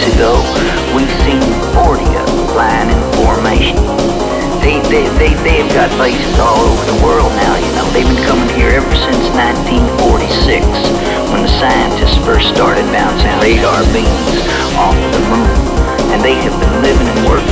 ago, we seen 40 of them flying in formation. They've got bases all over the world now, you know. They've been coming here ever since 1946, when the scientists first started bouncing radar beams off the moon. And they have been living and working